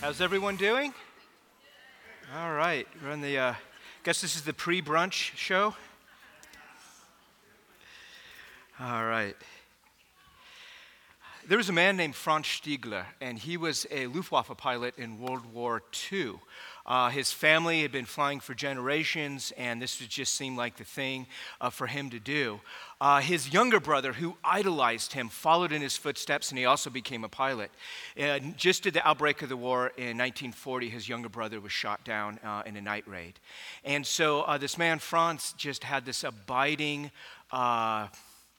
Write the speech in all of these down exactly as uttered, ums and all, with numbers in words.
How's everyone doing? All right, we're on the, uh, guess this is the pre-brunch show? All right. There was a man named Franz Stiegler, and he was a Luftwaffe pilot in World War Two. Uh, his family had been flying for generations, and this would just seem like the thing uh, for him to do. Uh, his younger brother, who idolized him, followed in his footsteps, and he also became a pilot. And just at the outbreak of the war in nineteen forty, his younger brother was shot down uh, in a night raid. And so uh, this man, Franz, just had this abiding uh,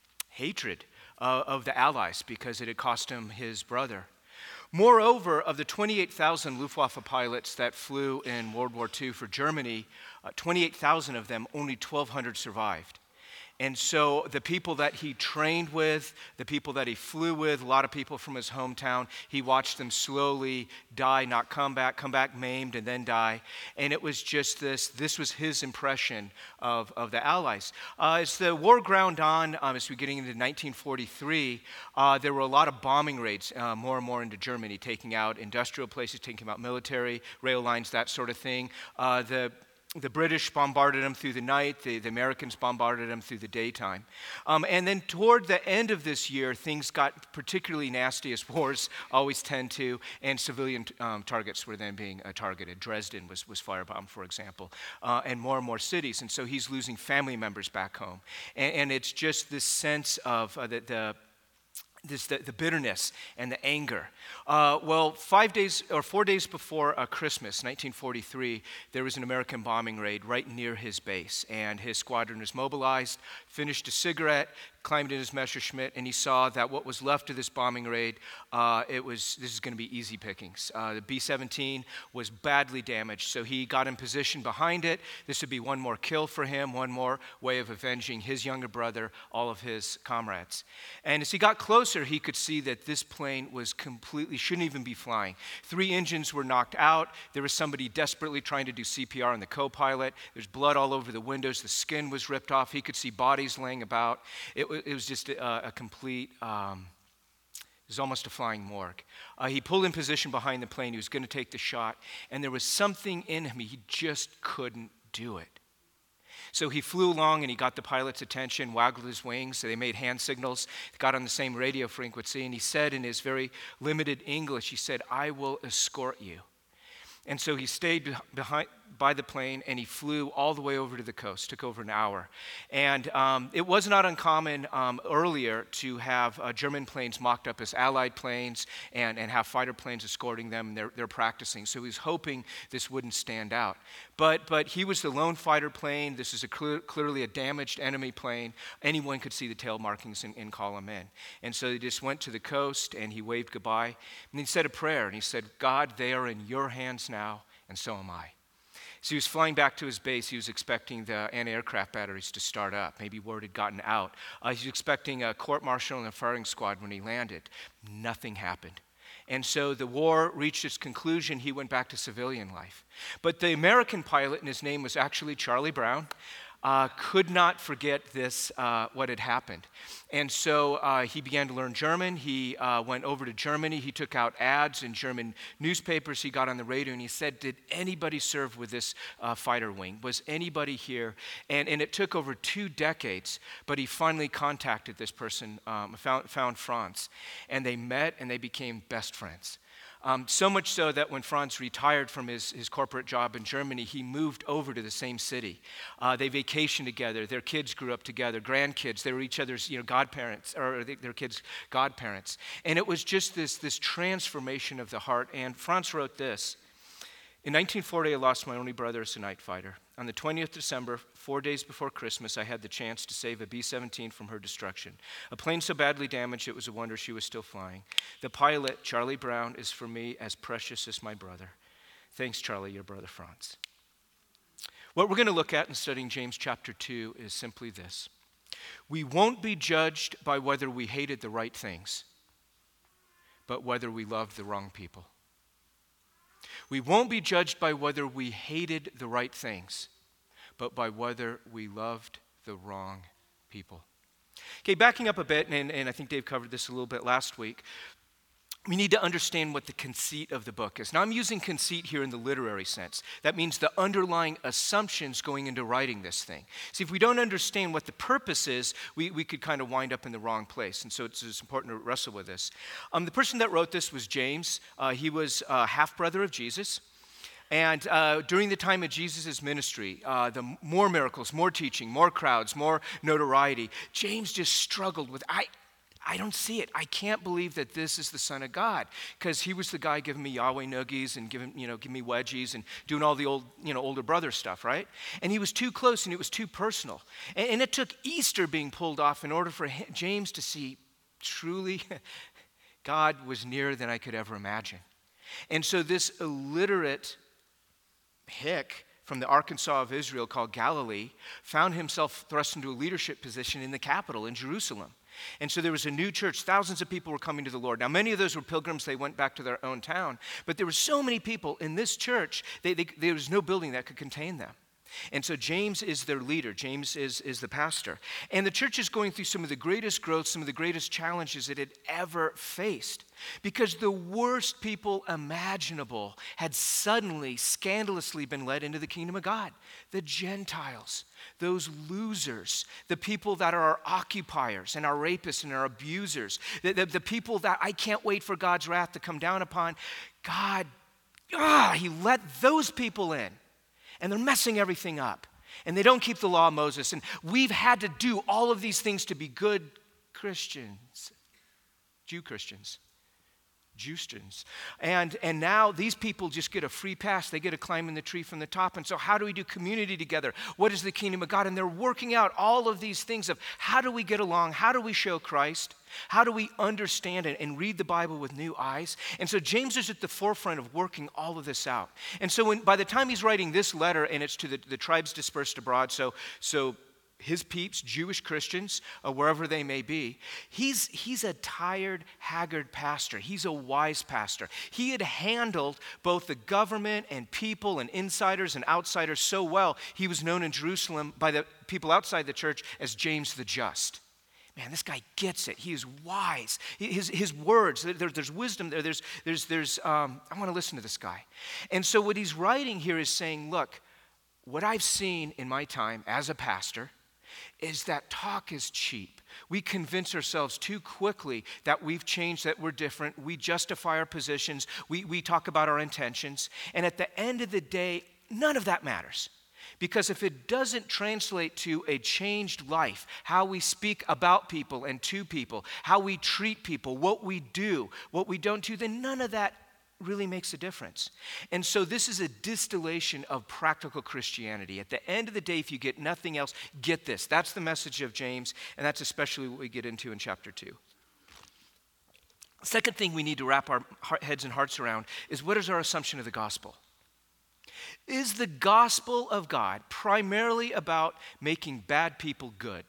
hatred Uh, of the Allies because it had cost him his brother. Moreover, of the twenty-eight thousand Luftwaffe pilots that flew in World War Two for Germany, uh, twenty-eight thousand of them, only twelve hundred survived. And so the people that he trained with, the people that he flew with, a lot of people from his hometown, he watched them slowly die, not come back, come back maimed, and then die. And it was just this, this was his impression of, of the Allies. Uh, as the war ground on, um, as we were getting into nineteen forty-three, uh, there were a lot of bombing raids, uh, more and more into Germany, taking out industrial places, taking out military, rail lines, that sort of thing. Uh, the The British bombarded them through the night. The, the Americans bombarded them through the daytime. Um, and then toward the end of this year, things got particularly nasty, as wars always tend to, and civilian um, targets were then being uh, targeted. Dresden was, was firebombed, for example, uh, and more and more cities. And so he's losing family members back home. And, and it's just this sense of uh, the, the This, the, the bitterness and the anger. Uh, well, five days or four days before uh, Christmas, nineteen forty-three, there was an American bombing raid right near his base, and his squadron was mobilized, finished a cigarette, climbed in his Messerschmitt, and he saw that what was left of this bombing raid, uh, it was this is going to be easy pickings. Uh, the B seventeen was badly damaged, so he got in position behind it. This would be one more kill for him, one more way of avenging his younger brother, all of his comrades. And as he got closer, he could see that this plane was completely, shouldn't even be flying. Three engines were knocked out. There was somebody desperately trying to do C P R on the co-pilot. There's blood all over the windows. The skin was ripped off. He could see bodies laying about. It, it was just a, a complete, um, it was almost a flying morgue. Uh, he pulled in position behind the plane. He was going to take the shot. And there was something in him. He just couldn't do it. So he flew along and he got the pilot's attention, waggled his wings, so they made hand signals, got on the same radio frequency, and he said in his very limited English, he said, "I will escort you." And so he stayed behind by the plane, and he flew all the way over to the coast. Took over an hour. And um, it was not uncommon um, earlier to have uh, German planes mocked up as Allied planes and, and have fighter planes escorting them, and they're, they're practicing. So he was hoping this wouldn't stand out. But but he was the lone fighter plane. This is a clear, clearly a damaged enemy plane. Anyone could see the tail markings and, and call him in. And so he just went to the coast, and he waved goodbye. And he said a prayer, and he said, "God, they are in your hands now, and so am I." So he was flying back to his base. He was expecting the anti-aircraft batteries to start up. Maybe word had gotten out. Uh, he was expecting a court-martial and a firing squad when he landed. Nothing happened. And so the war reached its conclusion. He went back to civilian life. But the American pilot, and his name was actually Charlie Brown, Uh, could not forget this, uh, what had happened. And so uh, he began to learn German. He uh, went over to Germany. He took out ads in German newspapers. He got on the radio and he said, "Did anybody serve with this uh, fighter wing? Was anybody here?" And, and it took over two decades, but he finally contacted this person, um, found, found Franz. And they met and they became best friends. Um, so much so that when Franz retired from his, his corporate job in Germany, he moved over to the same city. Uh, they vacationed together. Their kids grew up together, grandkids. They were each other's, you know, godparents, or their kids' godparents. And it was just this, this transformation of the heart. And Franz wrote this: "In nineteen forty, I lost my only brother as a night fighter. On the twentieth of December, four days before Christmas, I had the chance to save a B seventeen from her destruction. A plane so badly damaged, it was a wonder she was still flying. The pilot, Charlie Brown, is for me as precious as my brother. Thanks, Charlie, your brother Franz." What we're going to look at in studying James chapter two is simply this. We won't be judged by whether we hated the right things, but whether we loved the wrong people. We won't be judged by whether we hated the right things, but by whether we loved the wrong people. Okay, backing up a bit, and, and I think Dave covered this a little bit last week. we need to understand what the conceit of the book is. Now, I'm using conceit here in the literary sense. That means the underlying assumptions going into writing this thing. See, if we don't understand what the purpose is, we, we could kind of wind up in the wrong place. And so it's, it's important to wrestle with this. Um, the person that wrote this was James. Uh, he was a half-brother of Jesus. And uh, during the time of Jesus' ministry, uh, the more miracles, more teaching, more crowds, more notoriety, James just struggled with, I, I don't see it. I can't believe that this is the Son of God, because he was the guy giving me Yahweh noogies and giving, you know, giving me wedgies and doing all the old, you know, older brother stuff, right? And he was too close and it was too personal. And, and it took Easter being pulled off in order for him, James to see truly God was nearer than I could ever imagine. And so this illiterate hick from the Arkansas of Israel called Galilee found himself thrust into a leadership position in the capital in Jerusalem. And so there was a new church. Thousands of people were coming to the Lord. Now, many of those were pilgrims. They went back to their own town. But there were so many people in this church, they, they, there was no building that could contain them. And so James is their leader. James is, is the pastor. And the church is going through some of the greatest growth, some of the greatest challenges it had ever faced. Because the worst people imaginable had suddenly, scandalously been led into the kingdom of God. The Gentiles, those losers, the people that are our occupiers and our rapists and our abusers, the, the, the people that I can't wait for God's wrath to come down upon. God, ah, he let those people in. And they're messing everything up. And they don't keep the law of Moses. And we've had to do all of these things to be good Christians. Jew Christians. Justins. And, and now these people just get a free pass. They get to climb in the tree from the top. And so how do we do community together? What is the kingdom of God? And they're working out all of these things of how do we get along? How do we show Christ? How do we understand it and read the Bible with new eyes? And so James is at the forefront of working all of this out. And so when, by the time he's writing this letter, and it's to the, the tribes dispersed abroad, so so his peeps, Jewish Christians, uh, wherever they may be, he's, he's a tired, haggard pastor. He's a wise pastor. He had handled both the government and people and insiders and outsiders so well, he was known in Jerusalem by the people outside the church as James the Just. Man, this guy gets it. He is wise. His, his words, there, there's wisdom there. There's, there's, there's um, I want to listen to this guy. And so what he's writing here is saying, look, what I've seen in my time as a pastor is that talk is cheap. We convince ourselves too quickly that we've changed, that we're different. We justify our positions. We, we talk about our intentions. And at the end of the day, none of that matters. Because if it doesn't translate to a changed life, how we speak about people and to people, how we treat people, what we do, what we don't do, then none of that really makes a difference. And so this is a distillation of practical Christianity. At the end of the day, if you get nothing else, get this. That's the message of James, and that's especially what we get into in chapter two. Second thing we need to wrap our heads and hearts around is, what is our assumption of the gospel? Is the gospel of God primarily about making bad people good?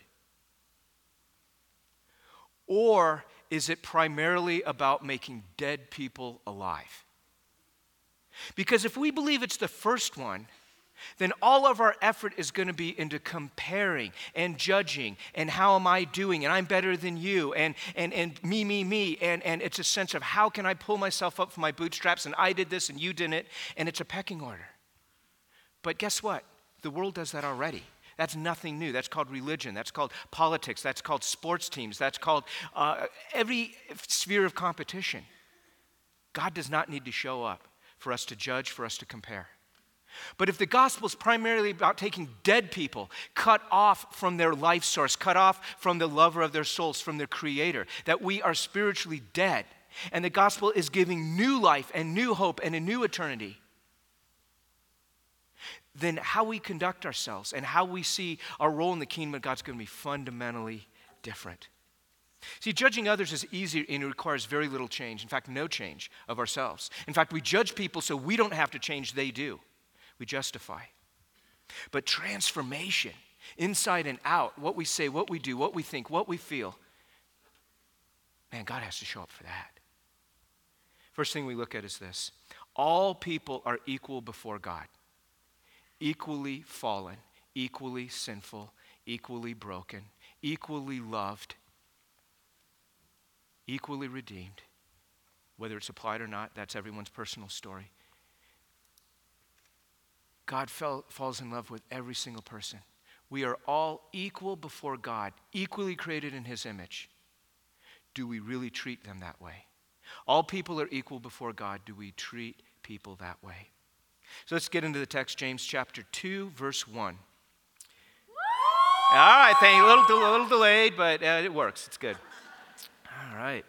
Or is it primarily about making dead people alive? Because if we believe it's the first one, then all of our effort is going to be into comparing and judging and how am I doing and I'm better than you and and and me, me, me. And, and it's a sense of how can I pull myself up from my bootstraps and I did this and you didn't, and it's a pecking order. But guess what? The world does that already. That's nothing new. That's called religion. That's called politics. That's called sports teams. That's called uh, every sphere of competition. God does not need to show up for us to judge, for us to compare. But if the gospel is primarily about taking dead people, cut off from their life source, cut off from the lover of their souls, from their creator, that we are spiritually dead, and the gospel is giving new life and new hope and a new eternity, then how we conduct ourselves and how we see our role in the kingdom of God is going to be fundamentally different. See, judging others is easy and it requires very little change. In fact, no change of ourselves. In fact, we judge people so we don't have to change, they do. We justify. But transformation, inside and out, what we say, what we do, what we think, what we feel, man, God has to show up for that. First thing we look at is this. All people are equal before God. Equally fallen, equally sinful, equally broken, equally loved, equally redeemed. Whether it's applied or not, that's everyone's personal story. God fell, falls in love with every single person. We are all equal before God, equally created in his image. Do we really treat them that way? All people are equal before God. Do we treat people that way? So let's get into the text, James chapter two, verse one. All right, thank you. A little, a little delayed, but uh, it works. It's good. All right.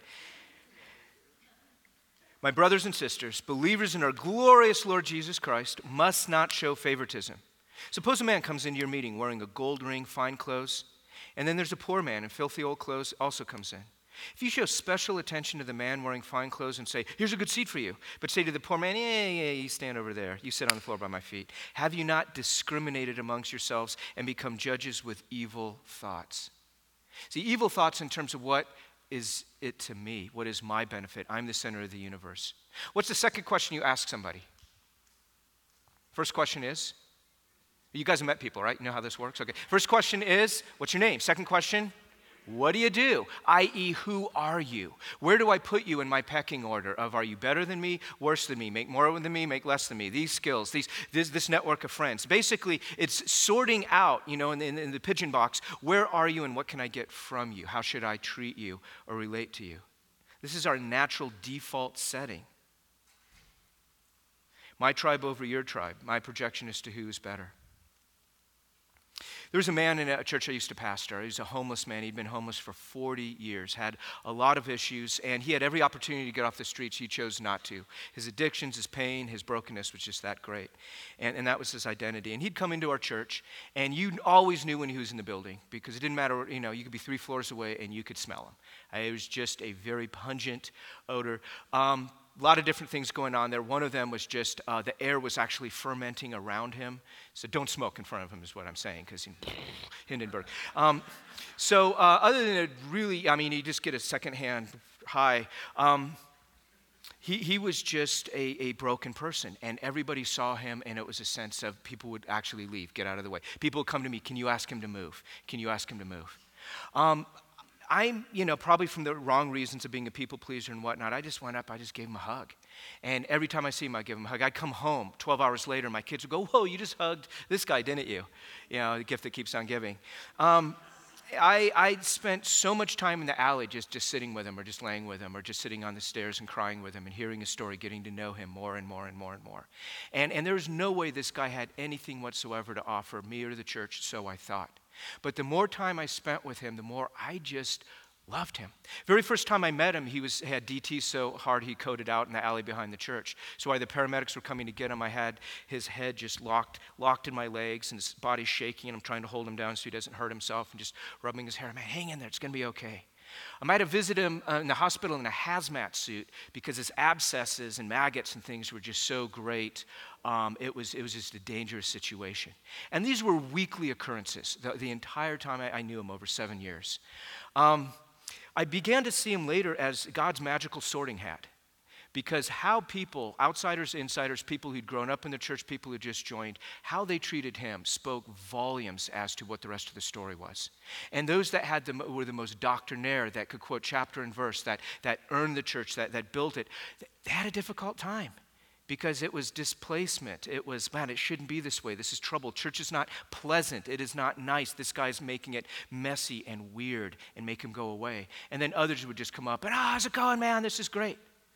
My brothers and sisters, believers in our glorious Lord Jesus Christ must not show favoritism. Suppose a man comes into your meeting wearing a gold ring, fine clothes, and then there's a poor man in filthy old clothes also comes in. If you show special attention to the man wearing fine clothes and say, here's a good seat for you, but say to the poor man, yeah, yeah, you stand over there. You sit on the floor by my feet. Have you not discriminated amongst yourselves and become judges with evil thoughts? See, evil thoughts in terms of what is it to me? What is my benefit? I'm the center of the universe. What's the second question you ask somebody? First question is, you guys have met people, right? You know how this works? Okay. First question is, what's your name? Second question, what do you do? that is, who are you? Where do I put you in my pecking order of are you better than me, worse than me, make more than me, make less than me? These skills, these, this, this network of friends. Basically, it's sorting out, you know, in, in, in the pigeon box, where are you and what can I get from you? How should I treat you or relate to you? This is our natural default setting. My tribe over your tribe. My projection as to who is better. There was a man in a church I used to pastor. He was a homeless man. He'd been homeless for forty years, had a lot of issues, and he had every opportunity to get off the streets. He chose not to. His addictions, his pain, his brokenness was just that great, and, and that was his identity. And he'd come into our church, and you always knew when he was in the building because it didn't matter, you know, you could be three floors away, and you could smell him. It was just a very pungent odor. Um, A lot of different things going on there. One of them was just uh, the air was actually fermenting around him. So don't smoke in front of him is what I'm saying, because Hindenburg. Um, so uh, other than it really, I mean, you just get a secondhand high. Um, he, he was just a, a broken person, and everybody saw him, and it was a sense of people would actually leave, get out of the way. People would come to me, can you ask him to move? Can you ask him to move? Um, I'm, you know, probably from the wrong reasons of being a people pleaser and whatnot, I just went up, I just gave him a hug. And every time I see him, I give him a hug. I'd come home twelve hours later, my kids would go, whoa, you just hugged this guy, didn't you? You know, the gift that keeps on giving. Um, I, I spent so much time in the alley just, just sitting with him or just laying with him or just sitting on the stairs and crying with him and hearing his story, getting to know him more and more and more and more. And, and there was no way this guy had anything whatsoever to offer me or the church, so I thought. But the more time I spent with him, the more I just loved him. Very first time I met him, he was had D T so hard he coded out in the alley behind the church. So while the paramedics were coming to get him, I had his head just locked locked in my legs and his body shaking, and I'm trying to hold him down so he doesn't hurt himself and just rubbing his hair. Man, hang in there, it's going to be okay. I might have visited him uh, in the hospital in a hazmat suit because his abscesses and maggots and things were just so great. Um, it was it was just a dangerous situation. And these were weekly occurrences the, the entire time I, I knew him over seven years. Um, I began to see him later as God's magical sorting hat. Because how people, outsiders, insiders, people who'd grown up in the church, people who just joined, how they treated him spoke volumes as to what the rest of the story was. And those that had the, were the most doctrinaire, that could quote chapter and verse, that, that earned the church, that, that built it, they had a difficult time. Because it was displacement. It was, man, it shouldn't be this way. This is trouble. Church is not pleasant. It is not nice. This guy's making it messy and weird and make him go away. And then others would just come up and, ah, how's it going, man? This is great.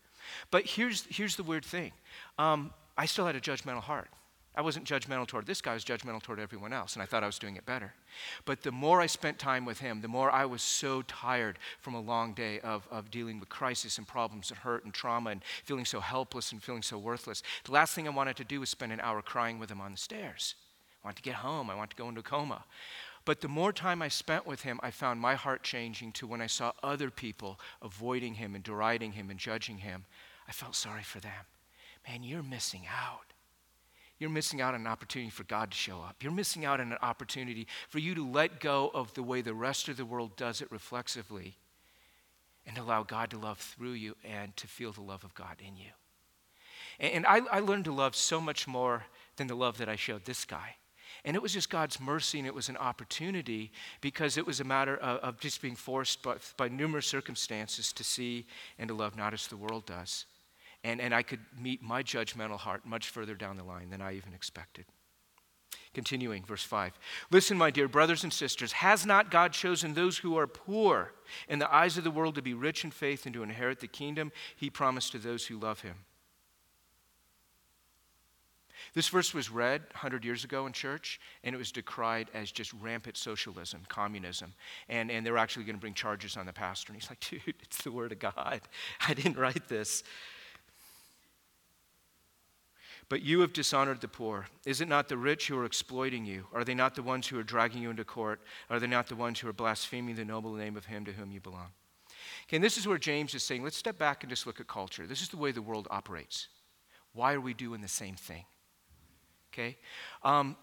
But here's, here's the weird thing. Um, I still had a judgmental heart. I wasn't judgmental toward this guy. I was judgmental toward everyone else, and I thought I was doing it better. But the more I spent time with him, the more I was so tired from a long day of, of dealing with crisis and problems and hurt and trauma and feeling so helpless and feeling so worthless. The last thing I wanted to do was spend an hour crying with him on the stairs. I wanted to get home. I wanted to go into a coma. But the more time I spent with him, I found my heart changing to when I saw other people avoiding him and deriding him and judging him, I felt sorry for them. Man, you're missing out. You're missing out on an opportunity for God to show up. You're missing out on an opportunity for you to let go of the way the rest of the world does it reflexively and allow God to love through you and to feel the love of God in you. And, and I, I learned to love so much more than the love that I showed this guy. And it was just God's mercy, and it was an opportunity because it was a matter of, of just being forced by, by numerous circumstances to see and to love not as the world does. And, and I could meet my judgmental heart much further down the line than I even expected. Continuing, verse five. Listen, my dear brothers and sisters, has not God chosen those who are poor in the eyes of the world to be rich in faith and to inherit the kingdom he promised to those who love him? This verse was read one hundred years ago in church, and it was decried as just rampant socialism, communism. And, and they were actually going to bring charges on the pastor. And he's like, dude, it's the word of God. I didn't write this. But you have dishonored the poor. Is it not the rich who are exploiting you? Are they not the ones who are dragging you into court? Are they not the ones who are blaspheming the noble name of him to whom you belong? Okay, and this is where James is saying, let's step back and just look at culture. This is the way the world operates. Why are we doing the same thing? Okay? Um,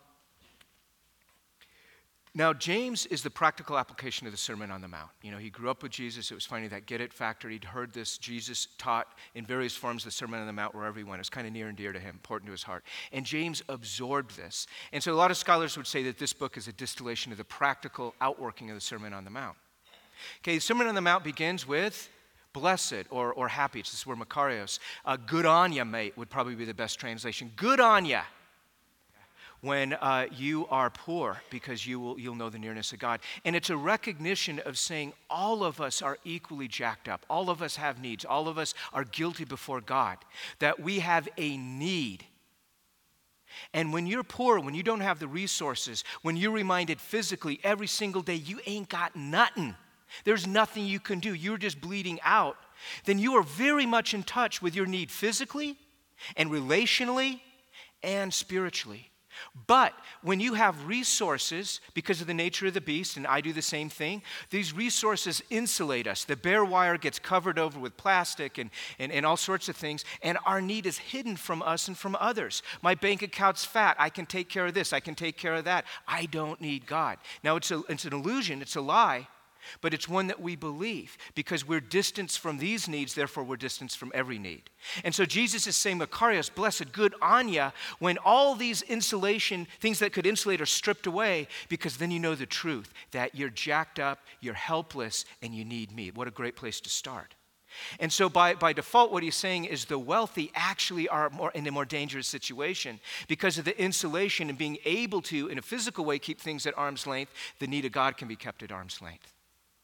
now, James is the practical application of the Sermon on the Mount. You know, he grew up with Jesus. It was finding that get it factor. He'd heard this. Jesus taught in various forms the Sermon on the Mount wherever he went. It was kind of near and dear to him, important to his heart. And James absorbed this. And so a lot of scholars would say that this book is a distillation of the practical outworking of the Sermon on the Mount. Okay, the Sermon on the Mount begins with blessed or, or happy. It's this word makarios. Uh, good on ya, mate, would probably be the best translation. Good on ya. When uh, you are poor, because you will, you'll know the nearness of God. And it's a recognition of saying all of us are equally jacked up. All of us have needs. All of us are guilty before God. That we have a need. And when you're poor, when you don't have the resources, when you're reminded physically every single day you ain't got nothing, there's nothing you can do, you're just bleeding out, then you are very much in touch with your need physically and relationally and spiritually. But when you have resources, because of the nature of the beast, and I do the same thing, these resources insulate us. The bare wire gets covered over with plastic and, and, and all sorts of things, and our need is hidden from us and from others. My bank account's fat. I can take care of this. I can take care of that. I don't need God. Now, it's, a, it's an illusion. It's a lie. But it's one that we believe because we're distanced from these needs, therefore we're distanced from every need. And so Jesus is saying, Makarios, blessed, good on ya, when all these insulation, things that could insulate are stripped away, because then you know the truth, that you're jacked up, you're helpless, and you need me. What a great place to start. And so by, by default, what he's saying is the wealthy actually are more in a more dangerous situation because of the insulation and being able to, in a physical way, keep things at arm's length. The need of God can be kept at arm's length.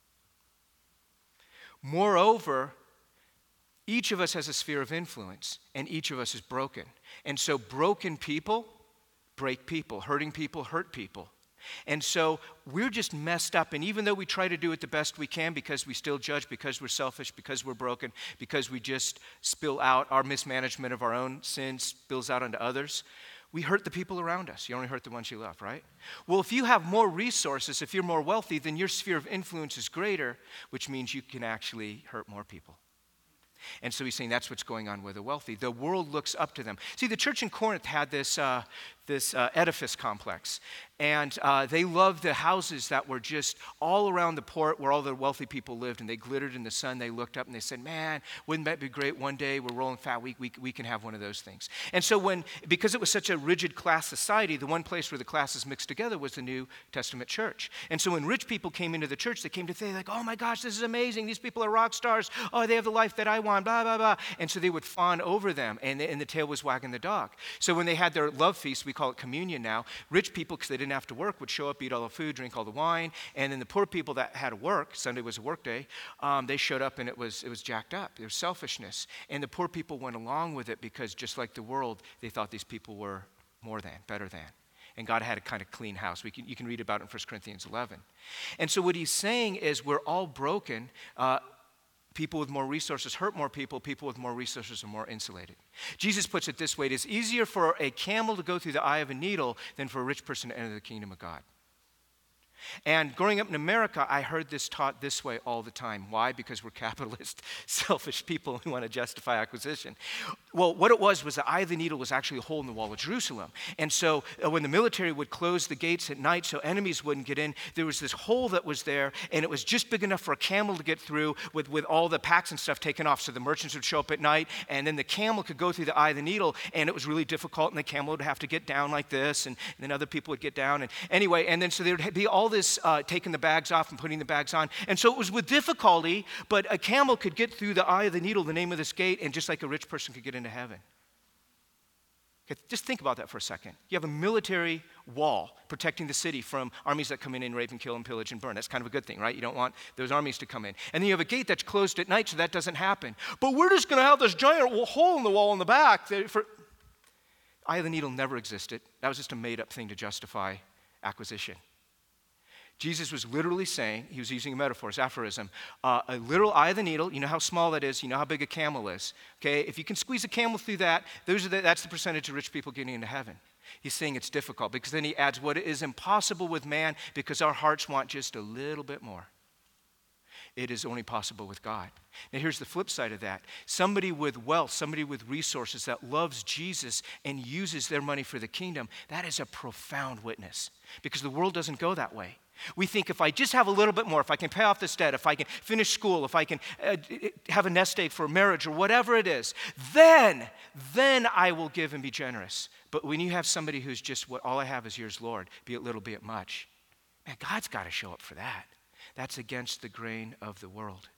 Moreover, each of us has a sphere of influence, and each of us is broken. And so broken people break people. Hurting people hurt people. And so we're just messed up, and even though we try to do it the best we can because we still judge, because we're selfish, because we're broken, because we just spill out our mismanagement of our own sins, spills out onto others, we hurt the people around us. You only hurt the ones you love, right? Well, if you have more resources, if you're more wealthy, then your sphere of influence is greater, which means you can actually hurt more people. And so he's saying that's what's going on with the wealthy. The world looks up to them. See, the church in Corinth had this, uh, this uh, edifice complex. And uh, they loved the houses that were just all around the port where all the wealthy people lived. And they glittered in the sun. They looked up and they said, man, wouldn't that be great one day? We're rolling fat. We, we, we can have one of those things. And so when, because it was such a rigid class society, the one place where the classes mixed together was the New Testament church. And so when rich people came into the church, they came to say like, oh my gosh, this is amazing. These people are rock stars. Oh, they have the life that I want, blah, blah, blah. And so they would fawn over them, and, and the tail was wagging the dog. So when they had their love feast, we call it communion now, rich people, because they didn't have to work, would show up, eat all the food, drink all the wine, and then the poor people that had to work, Sunday was a work day, um, they showed up and it was, it was jacked up. There was selfishness. And the poor people went along with it because just like the world, they thought these people were more than, better than. And God had a kind of clean house. We can, you can read about it in First Corinthians eleven. And so what he's saying is we're all broken. Uh, People with more resources hurt more people. People with more resources are more insulated. Jesus puts it this way. It is easier for a camel to go through the eye of a needle than for a rich person to enter the kingdom of God. And growing up in America, I heard this taught this way all the time. Why? Because we're capitalist, selfish people who want to justify acquisition. Well, what it was was the eye of the needle was actually a hole in the wall of Jerusalem. And so uh, when the military would close the gates at night so enemies wouldn't get in, there was this hole that was there, and it was just big enough for a camel to get through with, with all the packs and stuff taken off. So the merchants would show up at night, and then the camel could go through the eye of the needle, and it was really difficult, and the camel would have to get down like this, and, and then other people would get down. And anyway, and then so there would be all this This, uh, taking the bags off and putting the bags on. And so it was with difficulty, but a camel could get through the eye of the needle, the name of this gate, and just like a rich person could get into heaven. Okay, just think about that for a second. You have a military wall protecting the city from armies that come in and rape and kill and pillage and burn. That's kind of a good thing, right? You don't want those armies to come in. And then you have a gate that's closed at night so that doesn't happen. But we're just going to have this giant hole in the wall in the back. That for... Eye of the needle never existed. That was just a made-up thing to justify acquisition. Jesus was literally saying, he was using a metaphor, it's aphorism, uh, a literal eye of the needle, you know how small that is, you know how big a camel is, okay? If you can squeeze a camel through that, those are the, that's the percentage of rich people getting into heaven. He's saying it's difficult because then he adds what is impossible with man because our hearts want just a little bit more. It is only possible with God. Now here's the flip side of that. Somebody with wealth, somebody with resources that loves Jesus and uses their money for the kingdom, that is a profound witness because the world doesn't go that way. We think if I just have a little bit more, if I can pay off this debt, if I can finish school, if I can uh, have a nest egg for marriage or whatever it is, then, then I will give and be generous. But when you have somebody who's just, what all I have is yours, Lord, be it little, be it much, man, God's got to show up for that. That's against the grain of the world.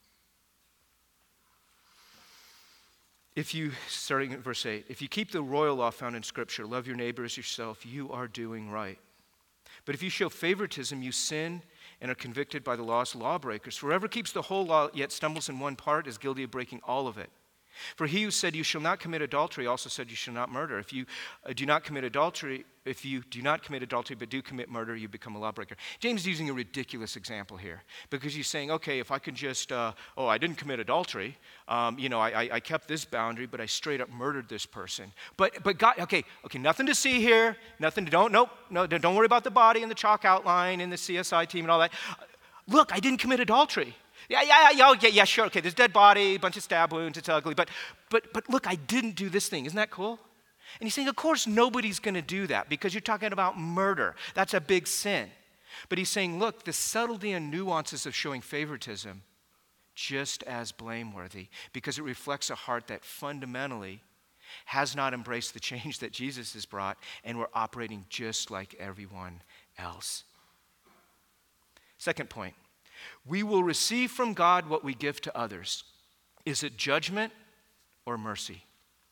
If you, starting at verse eight, if you keep the royal law found in Scripture, love your neighbor as yourself, you are doing right. But if you show favoritism, you sin and are convicted by the law's lawbreakers. For whoever keeps the whole law yet stumbles in one part is guilty of breaking all of it. For he who said you shall not commit adultery also said you shall not murder. If you uh, do not commit adultery, if you do not commit adultery but do commit murder, you become a lawbreaker. James is using a ridiculous example here because he's saying, okay, if I could just, uh, oh, I didn't commit adultery, um, you know, I, I kept this boundary, but I straight up murdered this person. But but God, okay, okay, nothing to see here, nothing to, don't, nope, no, don't worry about the body and the chalk outline and the C S I team and all that. Look, I didn't commit adultery. Yeah, yeah, yeah, yeah, yeah, sure, okay, there's dead body, a bunch of stab wounds, it's ugly, but, but, but look, I didn't do this thing. Isn't that cool? And he's saying, of course, nobody's going to do that because you're talking about murder. That's a big sin. But he's saying, look, the subtlety and nuances of showing favoritism, just as blameworthy because it reflects a heart that fundamentally has not embraced the change that Jesus has brought, and we're operating just like everyone else. Second point. We will receive from God what we give to others. Is it judgment or mercy?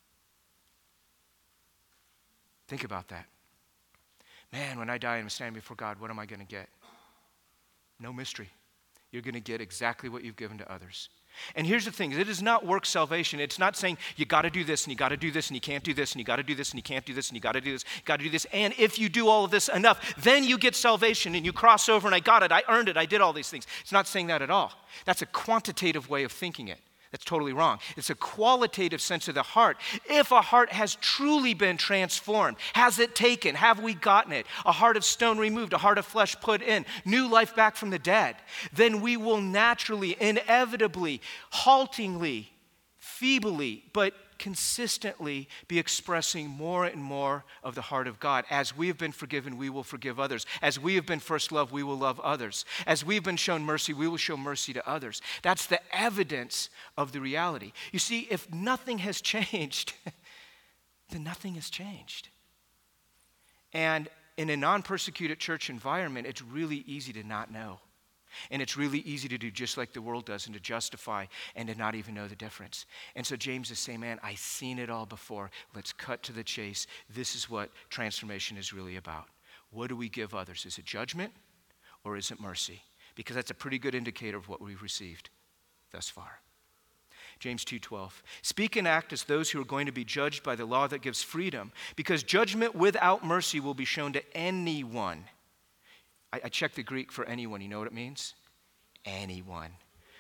Think about that. Man, when I die and I'm standing before God, what am I going to get? No mystery. You're going to get exactly what you've given to others. And here's the thing, it is not work salvation. It's not saying you got to do this and you got to do this and you can't do this and you got to do this and you can't do this and you got to do this, got to do this. And if you do all of this enough, then you get salvation and you cross over and I got it, I earned it, I did all these things. It's not saying that at all. That's a quantitative way of thinking it. That's totally wrong. It's a qualitative sense of the heart. If a heart has truly been transformed, has it taken? Have we gotten it? A heart of stone removed, a heart of flesh put in, new life back from the dead, then we will naturally, inevitably, haltingly, feebly, but consistently be expressing more and more of the heart of God. As we have been forgiven, we will forgive others. As we have been first loved, we will love others. As we've been shown mercy, we will show mercy to others. That's the evidence of the reality. You see, if nothing has changed, then nothing has changed. And in a non-persecuted church environment, it's really easy to not know. And it's really easy to do just like the world does and to justify and to not even know the difference. And so James is saying, man, I've seen it all before. Let's cut to the chase. This is what transformation is really about. What do we give others? Is it judgment or is it mercy? Because that's a pretty good indicator of what we've received thus far. James two twelve, speak and act as those who are going to be judged by the law that gives freedom, because judgment without mercy will be shown to anyone. I, I checked the Greek for anyone. You know what it means? Anyone.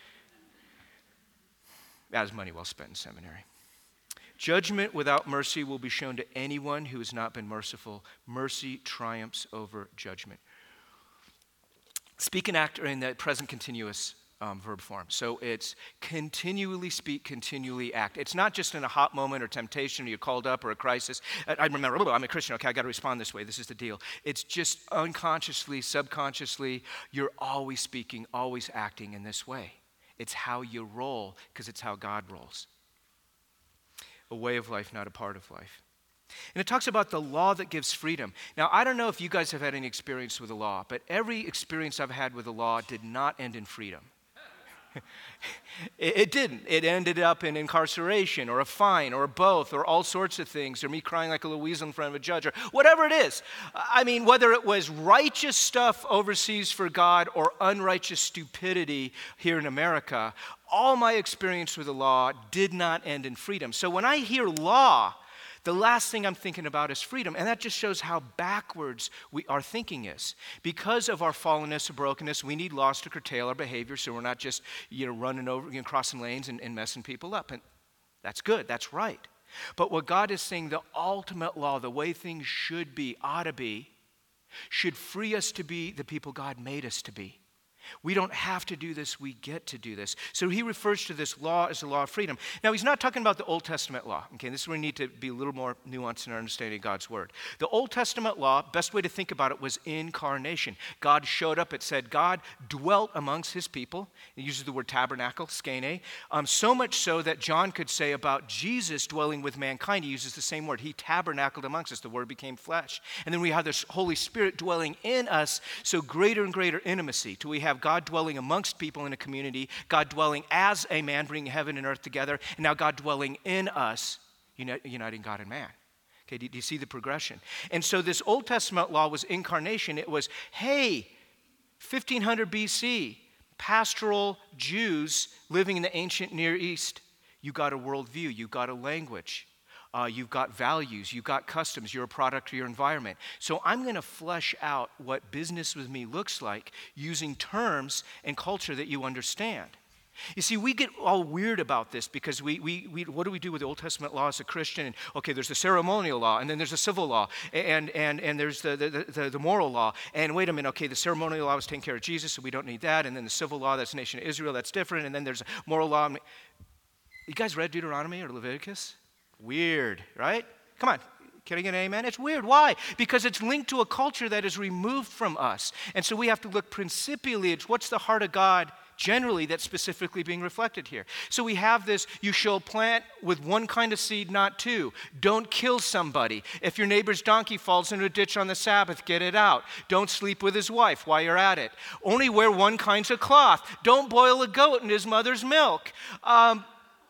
That was money well spent in seminary. Judgment without mercy will be shown to anyone who has not been merciful. Mercy triumphs over judgment. Speak and act are in the present continuous um, verb form. So it's continually speak, continually act. It's not just in a hot moment or temptation or you're called up or a crisis. I, I remember, oh, I'm a Christian, okay, I got to respond this way. This is the deal. It's just unconsciously, subconsciously, you're always speaking, always acting in this way. It's how you roll because it's how God rolls. A way of life, not a part of life. And it talks about the law that gives freedom. Now, I don't know if you guys have had any experience with the law, but every experience I've had with the law did not end in freedom. it, it didn't. It ended up in incarceration or a fine or both or all sorts of things or me crying like a little weasel in front of a judge or whatever it is. I mean, whether it was righteous stuff overseas for God or unrighteous stupidity here in America, all my experience with the law did not end in freedom. So when I hear law, the last thing I'm thinking about is freedom, and that just shows how backwards we, our thinking is. Because of our fallenness and brokenness, we need laws to curtail our behavior so we're not just you know, running over, you know, crossing lanes and, and messing people up. And that's good, that's right. But what God is saying, the ultimate law, the way things should be, ought to be, should free us to be the people God made us to be. We don't have to do this, we get to do this. So he refers to this law as the law of freedom. Now, he's not talking about the Old Testament law. Okay, this is where we need to be a little more nuanced in our understanding of God's word. The Old Testament law, best way to think about it was incarnation. God showed up, it said God dwelt amongst his people. It uses the word tabernacle, skene. Um, so much so that John could say about Jesus dwelling with mankind, he uses the same word. He tabernacled amongst us, the word became flesh. And then we have this Holy Spirit dwelling in us, so greater and greater intimacy till we have God dwelling amongst people in a community, God dwelling as a man, bringing heaven and earth together, and now God dwelling in us, uni- uniting God and man. Okay, do, do you see the progression? And so this Old Testament law was incarnation. It was, hey, fifteen hundred B C, pastoral Jews living in the ancient Near East, you got a worldview, you got a language. Uh, you've got values, you've got customs, you're a product of your environment. So I'm going to flesh out what business with me looks like using terms and culture that you understand. You see, we get all weird about this because we, we, we what do we do with the Old Testament law as a Christian? And, okay, there's the ceremonial law, and then there's the civil law, and, and, and there's the, the, the, the moral law. And wait a minute, okay, the ceremonial law was taking care of Jesus, so we don't need that. And then the civil law, that's the nation of Israel, that's different. And then there's moral law. You guys read Deuteronomy or Leviticus? Weird, right? Come on. Can I get an amen? It's weird. Why? Because it's linked to a culture that is removed from us. And so we have to look principially at what's the heart of God generally that's specifically being reflected here. So we have this, you shall plant with one kind of seed, not two. Don't kill somebody. If your neighbor's donkey falls into a ditch on the Sabbath, get it out. Don't sleep with his wife while you're at it. Only wear one kind of cloth. Don't boil a goat in his mother's milk. Um,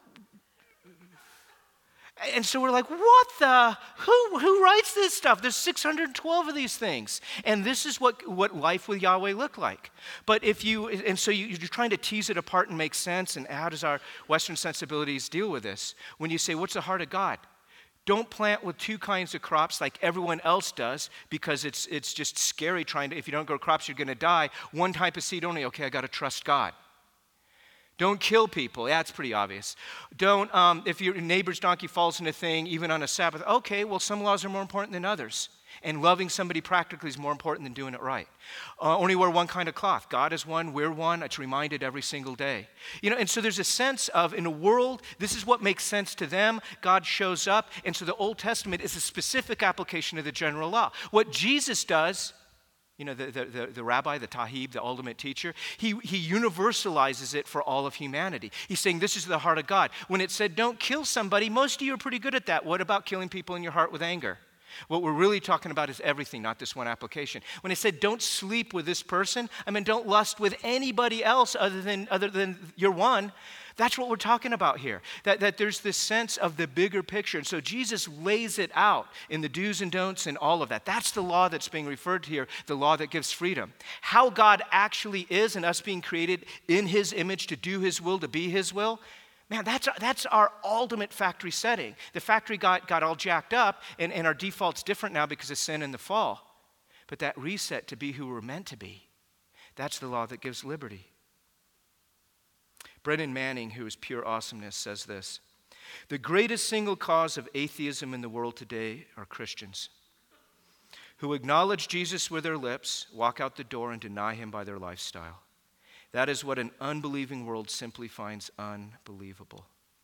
And so we're like, what the, who, who writes this stuff? There's six hundred twelve of these things. And this is what, what life with Yahweh looked like. But if you, and so you, you're trying to tease it apart and make sense, and how does our Western sensibilities deal with this? When you say, what's the heart of God? Don't plant with two kinds of crops like everyone else does, because it's, it's just scary trying to, if you don't grow crops, you're going to die. One type of seed only, okay, I got to trust God. Don't kill people. Yeah, it's pretty obvious. Don't, um, if your neighbor's donkey falls in a thing, even on a Sabbath, okay, well, some laws are more important than others. And loving somebody practically is more important than doing it right. Uh, only wear one kind of cloth. God is one, we're one. It's reminded every single day. You know, and so there's a sense of, in a world, this is what makes sense to them. God shows up. And so the Old Testament is a specific application of the general law. What Jesus does, you know, the, the, the, the rabbi, the tahib, the ultimate teacher, he, he universalizes it for all of humanity. He's saying this is the heart of God. When it said don't kill somebody, most of you are pretty good at that. What about killing people in your heart with anger? What we're really talking about is everything, not this one application. When it said don't sleep with this person, I mean don't lust with anybody else other than, other than your one. That's what we're talking about here, that, that there's this sense of the bigger picture. And so Jesus lays it out in the do's and don'ts and all of that. That's the law that's being referred to here, the law that gives freedom. How God actually is and us being created in his image to do his will, to be his will, man, that's, that's our ultimate factory setting. The factory got, got all jacked up, and, and our default's different now because of sin and the fall. But that reset to be who we're meant to be, that's the law that gives liberty. Brennan Manning, who is pure awesomeness, says this: the greatest single cause of atheism in the world today are Christians. who acknowledge Jesus with their lips, walk out the door and deny him by their lifestyle. That is what an unbelieving world simply finds unbelievable.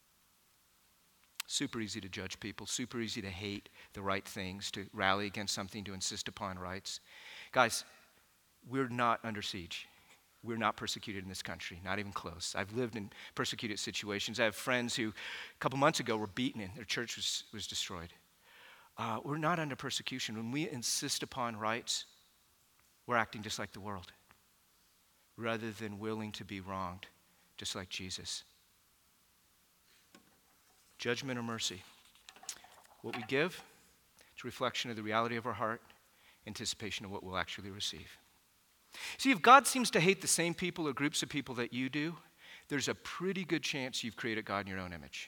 Super easy to judge people, super easy to hate the right things, to rally against something, to insist upon rights. Guys, we're not under siege. We're not persecuted in this country, not even close. I've lived in persecuted situations. I have friends who a couple months ago were beaten and their church was, was destroyed. Uh, we're not under persecution. When we insist upon rights, we're acting just like the world, rather than willing to be wronged, just like Jesus. Judgment or mercy? What we give, it's a reflection of the reality of our heart, anticipation of what we'll actually receive. See, if God seems to hate the same people or groups of people that you do, there's a pretty good chance you've created God in your own image.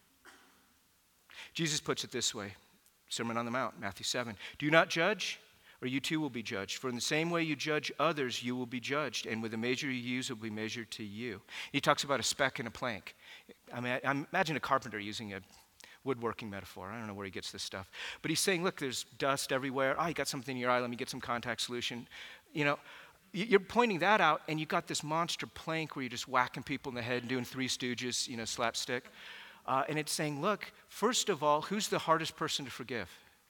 Jesus puts it this way, Sermon on the Mount, Matthew seven. Do not judge, or you too will be judged. For in the same way you judge others, you will be judged. And with the measure you use, it will be measured to you. He talks about a speck and a plank. I mean, I, I imagine a carpenter using a woodworking metaphor. I don't know where he gets this stuff. But he's saying, look, there's dust everywhere. Oh, you got something in your eye. Let me get some contact solution. You know, you're pointing that out, and you've got this monster plank where you're just whacking people in the head and doing Three Stooges, you know, slapstick. Uh, and it's saying, look, first of all, who's the hardest person to forgive?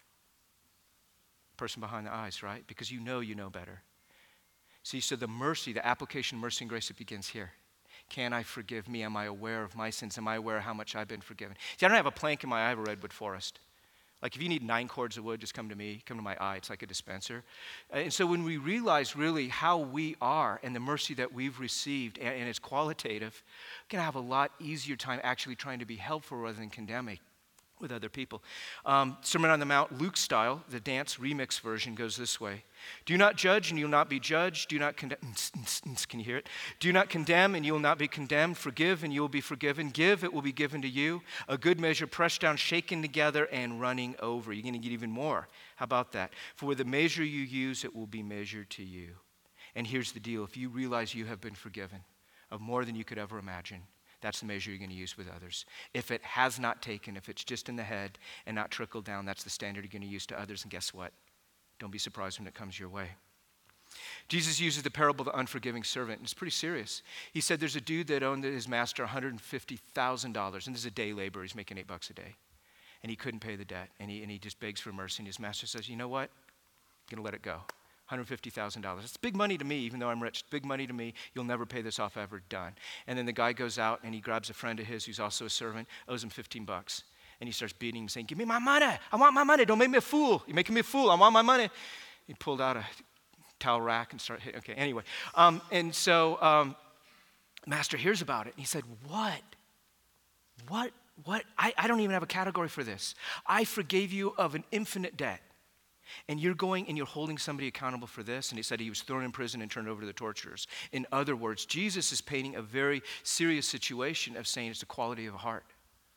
Person behind the eyes, right? Because you know you know better. See, so the mercy, the application of mercy and grace, it begins here. Can I forgive me? Am I aware of my sins? Am I aware of how much I've been forgiven? See, I don't have a plank in my eye. I have a redwood forest. Like if you need nine cords of wood, just come to me, come to my eye. It's like a dispenser. And so when we realize really how we are and the mercy that we've received, and, and it's qualitative, we're going to have a lot easier time actually trying to be helpful rather than condemning with other people. Um, Sermon on the Mount, Luke style, the dance remix version goes this way. Do not judge and you will not be judged. Do not condemn. Can you hear it? Do not condemn and you will not be condemned. Forgive and you will be forgiven. Give, it will be given to you. A good measure, pressed down, shaken together, and running over. You're going to get even more. How about that? For with the measure you use, it will be measured to you. And here's the deal. If you realize you have been forgiven of more than you could ever imagine, that's the measure you're going to use with others. If it has not taken, if it's just in the head and not trickled down, that's the standard you're going to use to others. And guess what? Don't be surprised when it comes your way. Jesus uses the parable of the unforgiving servant, and it's pretty serious. He said there's a dude that owed his master one hundred fifty thousand dollars, and this is a day laborer. He's making eight bucks a day. And he couldn't pay the debt, and he, and he just begs for mercy. And his master says, you know what? I'm going to let it go. one hundred fifty thousand dollars. It's big money to me, even though I'm rich. It's big money to me. You'll never pay this off ever. Done. And then the guy goes out and he grabs a friend of his who's also a servant, owes him fifteen bucks. And he starts beating him, saying, give me my money. I want my money. Don't make me a fool. You're making me a fool. I want my money. He pulled out a towel rack and started hitting. Okay, anyway. Um, and so um, Master hears about it. And he said, what? What? What? I, I don't even have a category for this. I forgave you of an infinite debt. And you're going and you're holding somebody accountable for this. And he said he was thrown in prison and turned over to the torturers. In other words, Jesus is painting a very serious situation of saying it's the quality of a heart.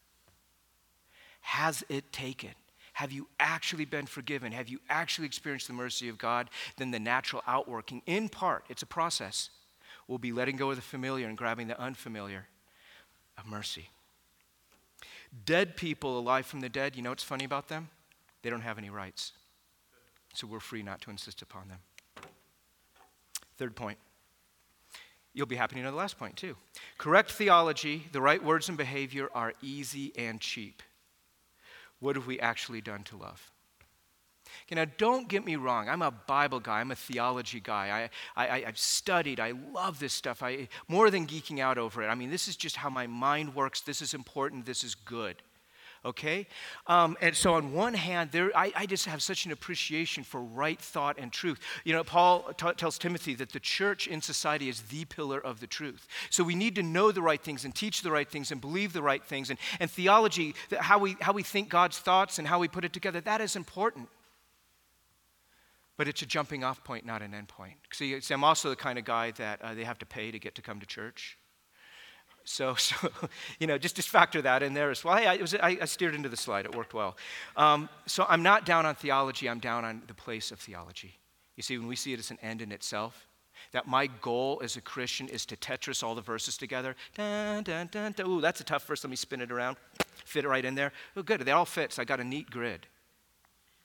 Has it taken? Have you actually been forgiven? Have you actually experienced the mercy of God? Then the natural outworking, in part, it's a process, will be letting go of the familiar and grabbing the unfamiliar of mercy. Dead people alive from the dead, you know what's funny about them? They don't have any rights. So we're free not to insist upon them. Third point. You'll be happy to know the last point too. Correct theology, the right words and behavior are easy and cheap. What have we actually done to love? Okay, now don't get me wrong. I'm a Bible guy. I'm a theology guy. I, I, I've studied. I love this stuff. I, more than geeking out over it. I mean, this is just how my mind works. This is important. This is good. Okay? Um, and so on one hand, there, I, I just have such an appreciation for right thought and truth. You know, Paul t- tells Timothy that the church in society is the pillar of the truth. So we need to know the right things and teach the right things and believe the right things. And, and theology, how we, how we think God's thoughts and how we put it together, that is important. But it's a jumping off point, not an end point. See, see I'm also the kind of guy that uh, they have to pay to get to come to church. So, so, you know, just, just factor that in there as well. Hey, I, it was, I, I steered into the slide. It worked well. Um, so I'm not down on theology. I'm down on the place of theology. You see, when we see it as an end in itself, that my goal as a Christian is to Tetris all the verses together. Dun, dun, dun, dun. Ooh, that's a tough verse. Let me spin it around. Fit it right in there. Oh, good. They all fit, so I got a neat grid.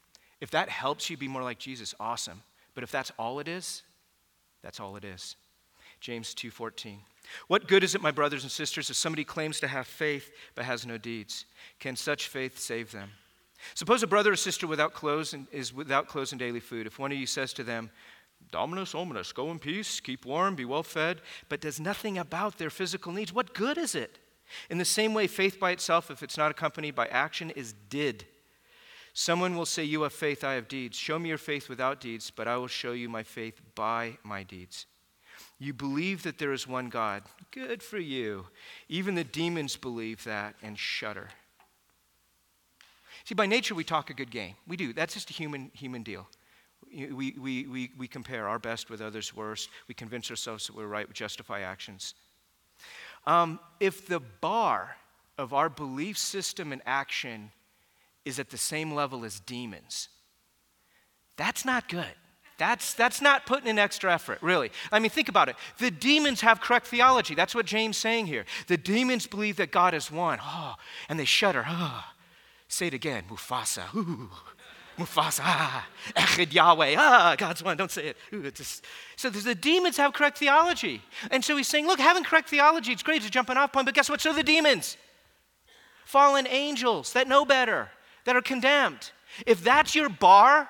If that helps you be more like Jesus, awesome. But if that's all it is, that's all it is. James two fourteen. What good is it, my brothers and sisters, if somebody claims to have faith but has no deeds? Can such faith save them? Suppose a brother or sister without clothes and is without clothes and daily food. If one of you says to them, Dominus ominus, go in peace, keep warm, be well fed, but does nothing about their physical needs, what good is it? In the same way, faith by itself, if it's not accompanied by action, is dead. Someone will say, you have faith, I have deeds. Show me your faith without deeds, but I will show you my faith by my deeds. You believe that there is one God. Good for you. Even the demons believe that and shudder. See, by nature, we talk a good game. We do. That's just a human human deal. We, we, we, we compare our best with others' worst. We convince ourselves that we're right. We justify actions. Um, if the bar of our belief system and action is at the same level as demons, that's not good. That's, that's not putting in extra effort, really. I mean, think about it. The demons have correct theology. That's what James is saying here. The demons believe that God is one. Oh, and they shudder. Oh. Say it again. Mufasa. Ooh. Mufasa. Ah. Echad Yahweh. Ah, God's one. Don't say it. Ooh, it just... So the demons have correct theology. And so he's saying, look, having correct theology, it's great. It's a jumping off point. But guess what? So are the demons. Fallen angels that know better, that are condemned. If that's your bar,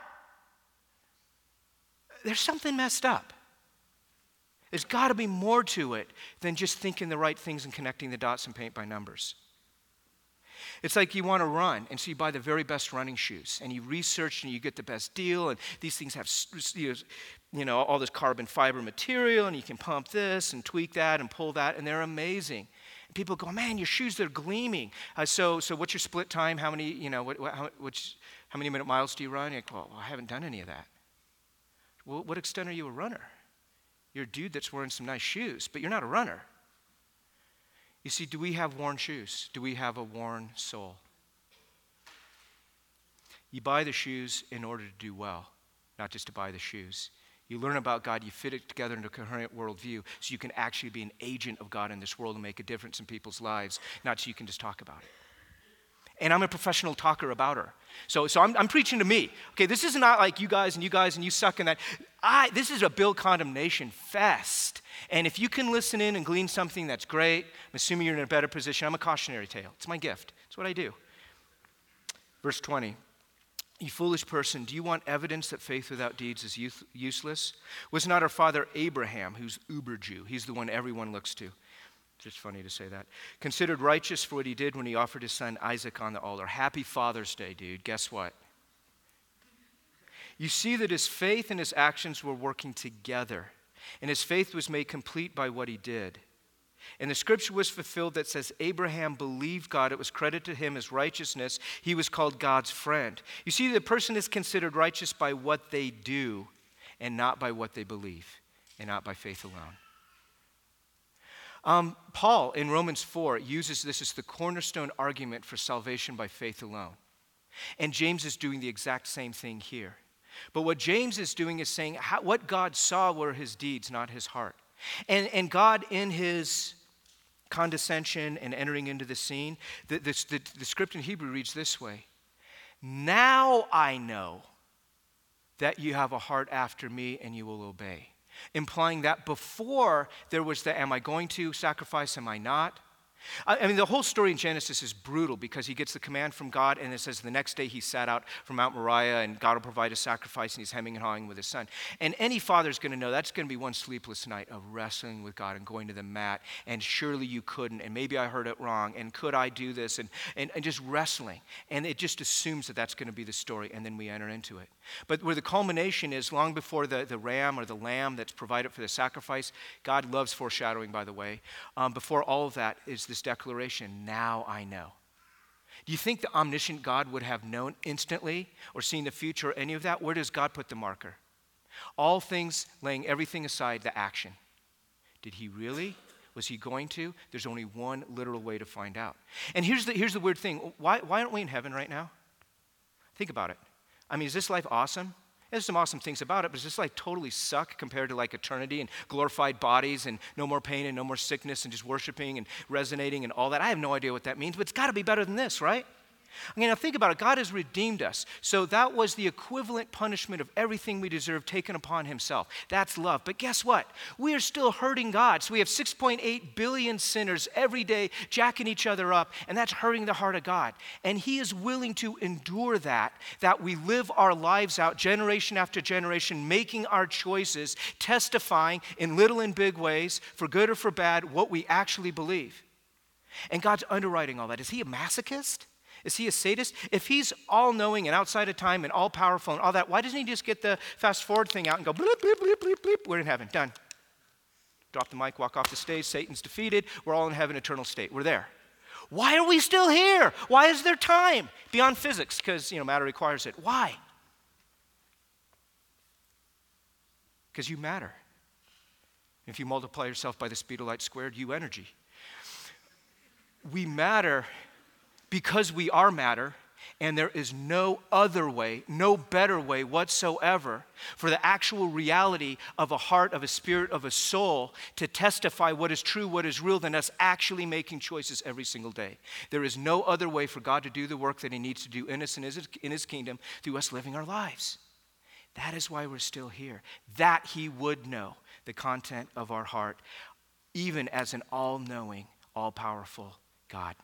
there's something messed up. There's got to be more to it than just thinking the right things and connecting the dots and paint by numbers. It's like you want to run, and so you buy the very best running shoes, and you research and you get the best deal, and these things have, you know, all this carbon fiber material, and you can pump this and tweak that and pull that, and they're amazing. And people go, man, your shoes, they're gleaming. Uh, so, so what's your split time? How many, you know, what, what, how, which, how many minute miles do you run? You're like, well, I haven't done any of that. Well, what extent are you a runner? You're a dude that's wearing some nice shoes, but you're not a runner. You see, do we have worn shoes? Do we have a worn soul? You buy the shoes in order to do well, not just to buy the shoes. You learn about God, you fit it together into a coherent worldview so you can actually be an agent of God in this world and make a difference in people's lives, not so you can just talk about it. And I'm a professional talker about her. So, so I'm, I'm preaching to me. Okay, this is not like you guys and you guys and you suck in that. I, this is a Bill condemnation fest. And if you can listen in and glean something, that's great. I'm assuming you're in a better position. I'm a cautionary tale. It's my gift. It's what I do. Verse twenty. You foolish person, do you want evidence that faith without deeds is youth, useless? Was not our father Abraham, who's uber Jew, he's the one everyone looks to. Just funny to say that. Considered righteous for what he did when he offered his son Isaac on the altar. Happy Father's Day, dude. Guess what? You see that his faith and his actions were working together. And his faith was made complete by what he did. And the scripture was fulfilled that says Abraham believed God. It was credited to him as righteousness. He was called God's friend. You see, the person is considered righteous by what they do and not by what they believe and not by faith alone. Um, Paul in Romans four uses this as the cornerstone argument for salvation by faith alone. And James is doing the exact same thing here. But what James is doing is saying how, what God saw were his deeds, not his heart. And, and God in his condescension and entering into the scene, the, the, the, the script in Hebrew reads this way. Now I know that you have a heart after me and you will obey. Implying that before there was the, am I going to sacrifice, am I not? I mean, the whole story in Genesis is brutal because he gets the command from God, and it says the next day he sat out from Mount Moriah, and God will provide a sacrifice, and he's hemming and hawing with his son. And any father's going to know that's going to be one sleepless night of wrestling with God and going to the mat, and surely you couldn't, and maybe I heard it wrong, and could I do this, and, and, and just wrestling. And it just assumes that that's going to be the story, and then we enter into it. But where the culmination is long before the, the ram or the lamb that's provided for the sacrifice, God loves foreshadowing, by the way. Um, before all of that is this declaration, now I know. Do you think the omniscient God would have known instantly or seen the future or any of that? Where does God put the marker? All things, laying everything aside, the action. Did he really? Was he going to? There's only one literal way to find out. And here's the, here's the weird thing. Why, why aren't we in heaven right now? Think about it. I mean, is this life awesome? There's some awesome things about it, but does this life totally suck compared to like eternity and glorified bodies and no more pain and no more sickness and just worshiping and resonating and all that? I have no idea what that means, but it's got to be better than this, right? I mean, now think about it. God has redeemed us. So that was the equivalent punishment of everything we deserve taken upon himself. That's love. But guess what? We are still hurting God. So we have six point eight billion sinners every day jacking each other up, and that's hurting the heart of God. And he is willing to endure that, that we live our lives out generation after generation, making our choices, testifying in little and big ways, for good or for bad, what we actually believe. And God's underwriting all that. Is he a masochist? Is he a sadist? If he's all-knowing and outside of time and all-powerful and all that, why doesn't he just get the fast-forward thing out and go bleep, bleep, bleep, bleep, bleep, we're in heaven, done. Drop the mic, walk off the stage, Satan's defeated, we're all in heaven, eternal state, we're there. Why are we still here? Why is there time? Beyond physics, because, you know, matter requires it. Why? Because you matter. If you multiply yourself by the speed of light squared, you energy. We matter because we are matter, and there is no other way, no better way whatsoever for the actual reality of a heart, of a spirit, of a soul to testify what is true, what is real, than us actually making choices every single day. There is no other way for God to do the work that he needs to do in us and in his kingdom through us living our lives. That is why we're still here. That he would know the content of our heart, even as an all-knowing, all-powerful God.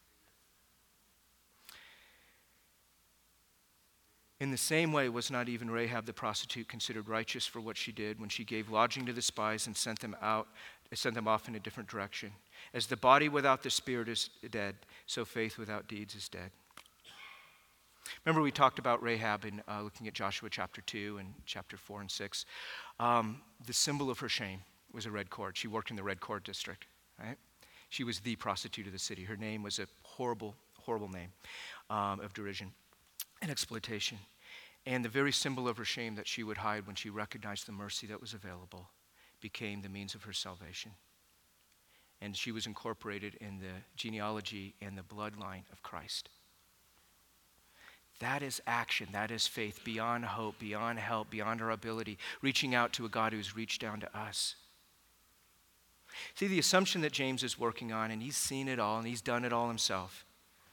In the same way, was not even Rahab the prostitute considered righteous for what she did when she gave lodging to the spies and sent them out, sent them off in a different direction? As the body without the spirit is dead, so faith without deeds is dead. Remember, we talked about Rahab in uh, looking at Joshua chapter two and chapter four and six. Um, the symbol of her shame was a red cord. She worked in the red cord district, right? She was the prostitute of the city. Her name was a horrible, horrible name um, of derision and exploitation. And the very symbol of her shame that she would hide when she recognized the mercy that was available became the means of her salvation. And she was incorporated in the genealogy and the bloodline of Christ. That is action, that is faith, beyond hope, beyond help, beyond our ability, reaching out to a God who's reached down to us. See, the assumption that James is working on, and he's seen it all, and he's done it all himself,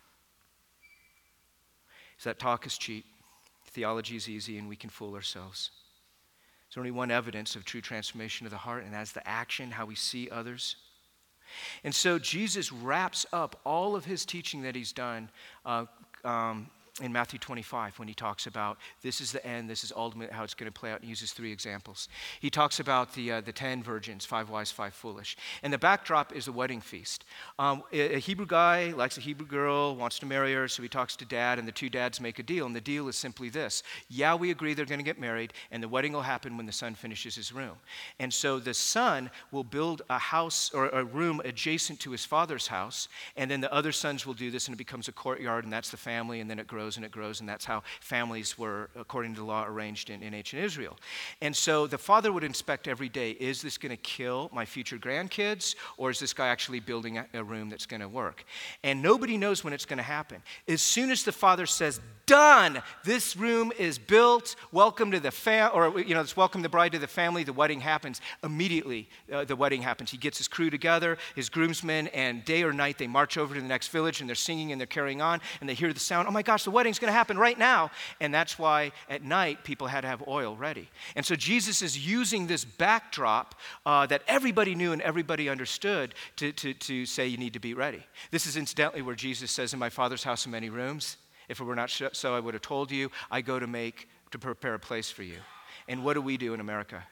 is that talk is cheap, theology is easy, and we can fool ourselves. There's only one evidence of true transformation of the heart, and that's the action, how we see others. And so Jesus wraps up all of his teaching that he's done uh, um, in Matthew twenty-five, when he talks about this is the end, this is ultimately how it's going to play out, and he uses three examples. He talks about the uh, the ten virgins, five wise, five foolish. And the backdrop is a wedding feast. Um, a, a Hebrew guy likes a Hebrew girl, wants to marry her, so he talks to dad, and the two dads make a deal. And the deal is simply this. Yeah, we agree they're going to get married, and the wedding will happen when the son finishes his room. And so the son will build a house or a room adjacent to his father's house, and then the other sons will do this, and it becomes a courtyard, and that's the family, and then it grows and it grows, and that's how families were, according to the law, arranged in, in ancient Israel. And so the father would inspect every day, is this going to kill my future grandkids, or is this guy actually building a, a room that's going to work? And nobody knows when it's going to happen. As soon as the father says, done, this room is built, welcome to the fam, or, you know, it's welcome the bride to the family, the wedding happens. Immediately, uh, the wedding happens. He gets his crew together, his groomsmen, and day or night, they march over to the next village, and they're singing and they're carrying on, and they hear the sound, oh my gosh, the wedding's going to happen right now. And that's why at night people had to have oil ready. And so Jesus is using this backdrop uh, that everybody knew and everybody understood to, to, to say you need to be ready. This is incidentally where Jesus says, in my Father's house are many rooms. If it were not so, I would have told you, I go to make, to prepare a place for you. And what do we do in America?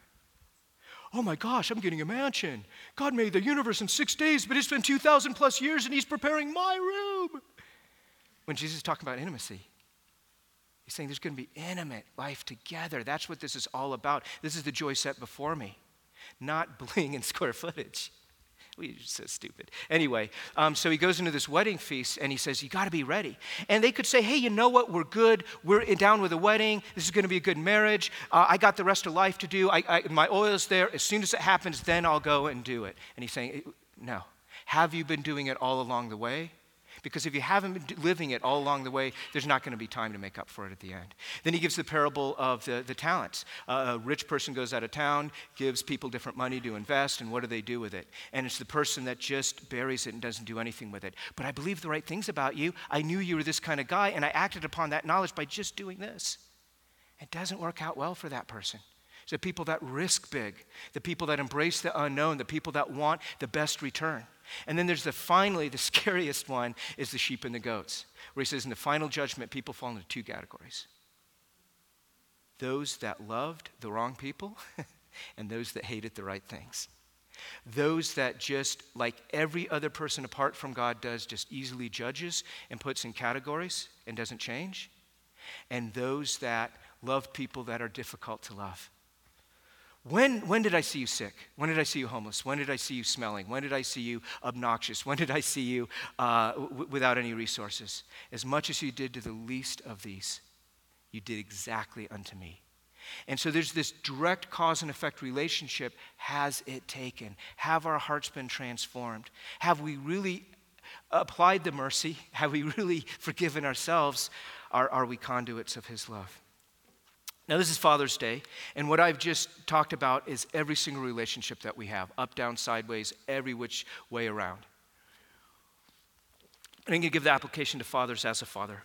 Oh my gosh, I'm getting a mansion. God made the universe in six days, but it's been two thousand plus years and he's preparing my room. When Jesus is talking about intimacy, he's saying there's going to be intimate life together. That's what this is all about. This is the joy set before me, not bling and square footage. We're so stupid. Anyway, um, so he goes into this wedding feast and he says, you got to be ready. And they could say, hey, you know what? We're good. We're down with a wedding. This is going to be a good marriage. Uh, I got the rest of life to do. I, I, my oil's there. As soon as it happens, then I'll go and do it. And he's saying, no. Have you been doing it all along the way? Because if you haven't been living it all along the way, there's not going to be time to make up for it at the end. Then he gives the parable of the, the talents. Uh, a rich person goes out of town, gives people different money to invest, and what do they do with it? And it's the person that just buries it and doesn't do anything with it. But I believe the right things about you. I knew you were this kind of guy, and I acted upon that knowledge by just doing this. It doesn't work out well for that person. It's the people that risk big, the people that embrace the unknown, the people that want the best return. And then there's the finally, the scariest one is the sheep and the goats, where he says in the final judgment, people fall into two categories. Those that loved the wrong people and those that hated the right things. Those that just, like every other person apart from God does, just easily judges and puts in categories and doesn't change. And those that love people that are difficult to love. When, when did I see you sick? When did I see you homeless? When did I see you smelling? When did I see you obnoxious? When did I see you uh, w- without any resources? As much as you did to the least of these, you did exactly unto me. And so there's this direct cause and effect relationship. Has it taken? Have our hearts been transformed? Have we really applied the mercy? Have we really forgiven ourselves? Are, are we conduits of his love? Now, this is Father's Day, and what I've just talked about is every single relationship that we have, up, down, sideways, every which way around. And I'm going to give the application to fathers as a father.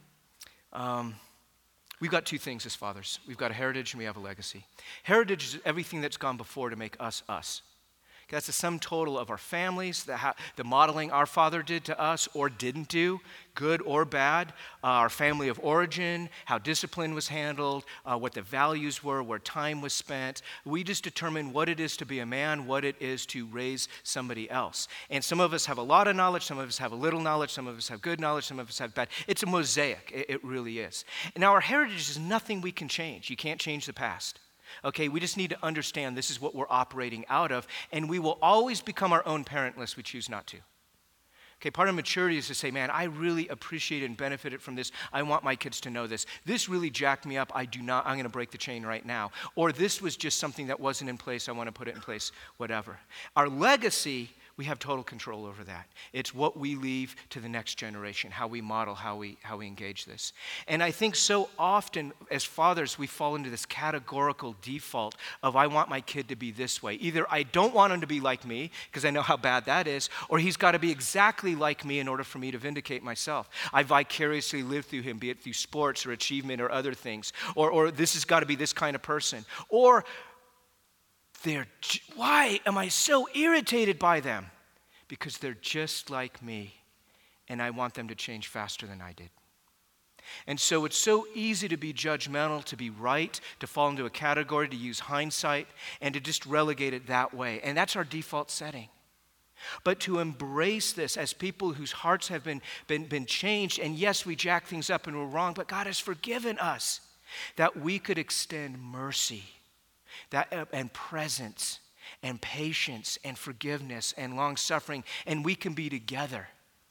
Um, we've got two things as fathers. We've got a heritage and we have a legacy. Heritage is everything that's gone before to make us us. That's the sum total of our families, the, ha- the modeling our father did to us or didn't do, good or bad, uh, our family of origin, how discipline was handled, uh, what the values were, where time was spent. We just determine what it is to be a man, what it is to raise somebody else. And some of us have a lot of knowledge, some of us have a little knowledge, some of us have good knowledge, some of us have bad. It's a mosaic, it, it really is. And now our heritage is nothing we can change. You can't change the past. Okay, we just need to understand this is what we're operating out of, and we will always become our own parent unless we choose not to. Okay, part of maturity is to say, man, I really appreciated and benefited from this. I want my kids to know this. This really jacked me up. I do not, I'm going to break the chain right now. Or this was just something that wasn't in place. I want to put it in place, whatever. Our legacy, we have total control over that. It's what we leave to the next generation, how we model, how we how we engage this. And I think so often as fathers, we fall into this categorical default of I want my kid to be this way. Either I don't want him to be like me, because I know how bad that is, or he's got to be exactly like me in order for me to vindicate myself. I vicariously live through him, be it through sports or achievement or other things. Or, or this has got to be this kind of person. Or They're, why am I so irritated by them? Because they're just like me, and I want them to change faster than I did. And so it's so easy to be judgmental, to be right, to fall into a category, to use hindsight, and to just relegate it that way. And that's our default setting. But to embrace this as people whose hearts have been, been, been changed, and yes, we jack things up and we're wrong, but God has forgiven us, that we could extend mercy. That, uh, and presence and patience and forgiveness and long suffering, and we can be together.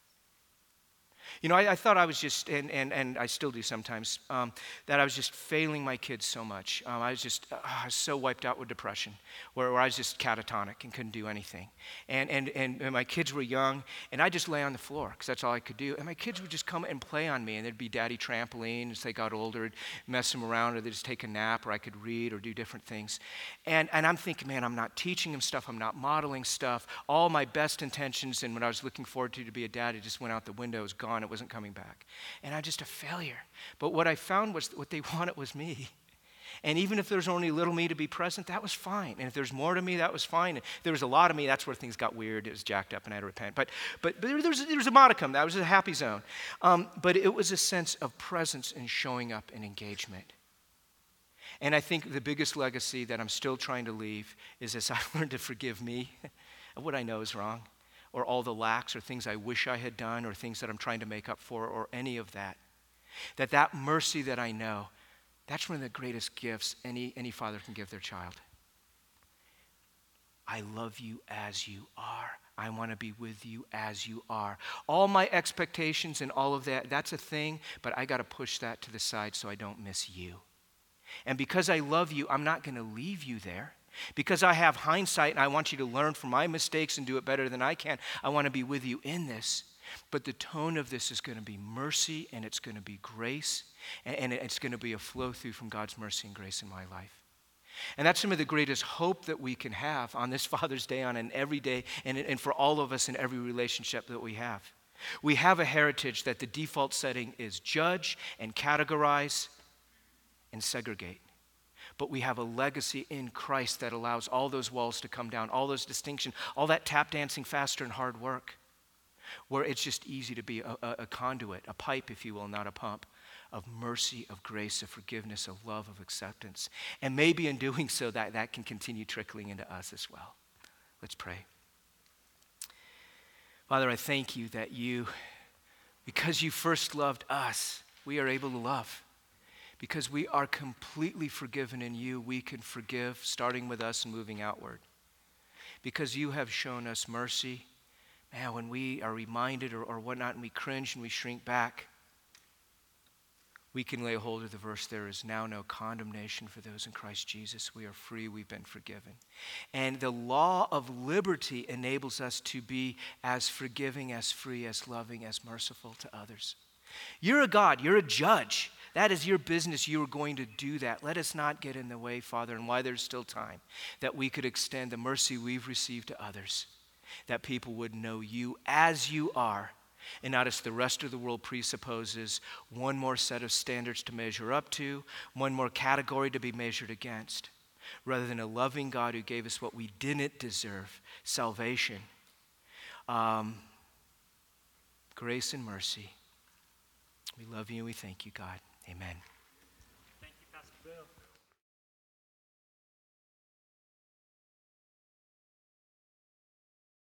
You know, I, I thought I was just, and, and, and I still do sometimes, um, that I was just failing my kids so much. Um, I was just uh, I was so wiped out with depression, where, where I was just catatonic and couldn't do anything. And, and, and, and my kids were young, and I just lay on the floor, because that's all I could do. And my kids would just come and play on me, and there'd be daddy trampoline as they got older, I'd mess them around, or they'd just take a nap, or I could read or do different things. And, and I'm thinking, man, I'm not teaching them stuff, I'm not modeling stuff. All my best intentions, and what I was looking forward to to be a dad, it just went out the window, it was gone. It wasn't coming back. And I'm just a failure. But what I found was what they wanted was me. And even if there's only a little me to be present, that was fine. And if there's more to me, that was fine. And if there was a lot of me, that's where things got weird. It was jacked up and I had to repent. But but, but there, there, was, there was a modicum. That was a happy zone. Um, but it was a sense of presence and showing up and engagement. And I think the biggest legacy that I'm still trying to leave is as I learned to forgive me of what I know is wrong, or all the lacks or things I wish I had done or things that I'm trying to make up for or any of that. That that mercy that I know, that's one of the greatest gifts any, any father can give their child. I love you as you are. I want to be with you as you are. All my expectations and all of that, that's a thing, but I got to push that to the side so I don't miss you. And because I love you, I'm not going to leave you there. Because I have hindsight and I want you to learn from my mistakes and do it better than I can, I want to be with you in this. But the tone of this is going to be mercy, and it's going to be grace, and, and it's going to be a flow through from God's mercy and grace in my life. And that's some of the greatest hope that we can have on this Father's Day, on an every day, and, and for all of us in every relationship that we have. We have a heritage that the default setting is judge and categorize and segregate. But we have a legacy in Christ that allows all those walls to come down, all those distinctions, all that tap dancing faster and hard work, where it's just easy to be a, a, a conduit, a pipe, if you will, not a pump, of mercy, of grace, of forgiveness, of love, of acceptance. And maybe in doing so, that, that can continue trickling into us as well. Let's pray. Father, I thank you that you, because you first loved us, we are able to love. Because we are completely forgiven in you, we can forgive, starting with us and moving outward. Because you have shown us mercy, man, when we are reminded or, or whatnot and we cringe and we shrink back, we can lay hold of the verse, there is now no condemnation for those in Christ Jesus. We are free, we've been forgiven. And the law of liberty enables us to be as forgiving, as free, as loving, as merciful to others. You're a God, you're a judge. That is your business. You are going to do that. Let us not get in the way, Father, and while there's still time, that we could extend the mercy we've received to others, that people would know you as you are, and not as the rest of the world presupposes, one more set of standards to measure up to, one more category to be measured against, rather than a loving God who gave us what we didn't deserve, salvation, um, grace and mercy. We love you and we thank you, God. Amen. Thank you, Pastor Bill.